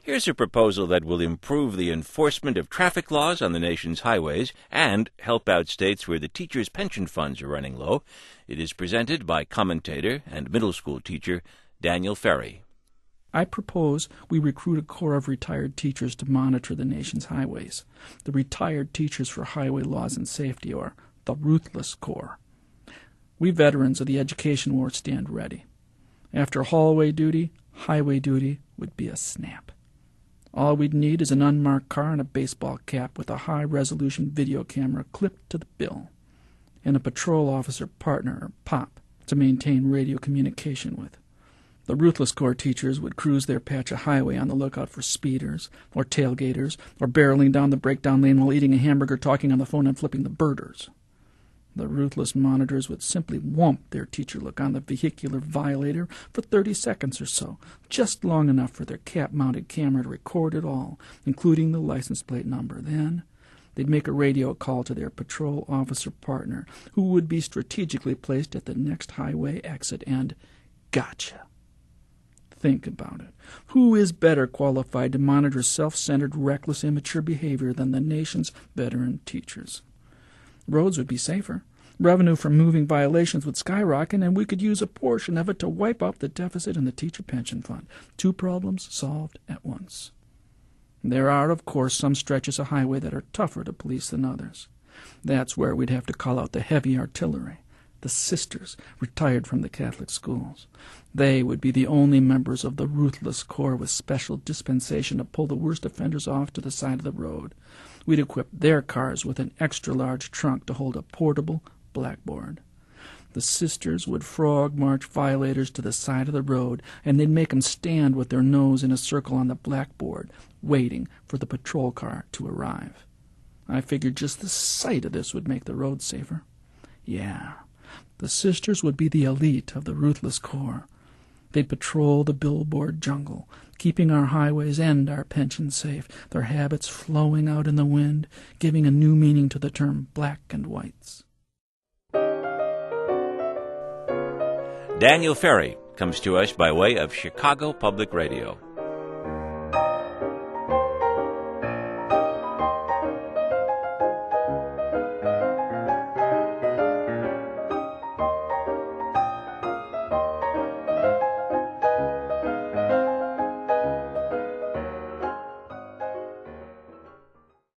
Here's a proposal that will improve the enforcement of traffic laws on the nation's highways and help out states where the teachers' pension funds are running low. It is presented by commentator and middle school teacher Daniel Ferry. I propose we recruit a corps of retired teachers to monitor the nation's highways. The Retired Teachers for Highway Laws and Safety, or the Ruthless Corps. We veterans of the education war stand ready. After hallway duty, highway duty would be a snap. All we'd need is an unmarked car and a baseball cap with a high-resolution video camera clipped to the bill, and a patrol officer partner, or POP, to maintain radio communication with. The Ruthless Corps teachers would cruise their patch of highway on the lookout for speeders, or tailgaters, or barreling down the breakdown lane while eating a hamburger, talking on the phone, and flipping the birders. The ruthless monitors would simply whomp their teacher look on the vehicular violator for 30 seconds or so, just long enough for their cap-mounted camera to record it all, including the license plate number. Then they'd make a radio call to their patrol officer partner, who would be strategically placed at the next highway exit, and gotcha. Think about it. Who is better qualified to monitor self-centered, reckless, immature behavior than the nation's veteran teachers? Roads would be safer. Revenue from moving violations would skyrocket, and we could use a portion of it to wipe out the deficit in the teacher pension fund. 2 problems solved at once. There are, of course, some stretches of highway that are tougher to police than others. That's where we'd have to call out the heavy artillery. The sisters, retired from the Catholic schools. They would be the only members of the Ruthless Corps with special dispensation to pull the worst offenders off to the side of the road. We'd equip their cars with an extra-large trunk to hold a portable blackboard. The sisters would frog march violators to the side of the road, and they'd make 'em stand with their nose in a circle on the blackboard, waiting for the patrol car to arrive. I figured just the sight of this would make the road safer. Yeah. The sisters would be the elite of the Ruthless Corps. They'd patrol the billboard jungle, keeping our highways and our pensions safe, their habits flowing out in the wind, giving a new meaning to the term black and whites. Daniel Ferry comes to us by way of Chicago Public Radio.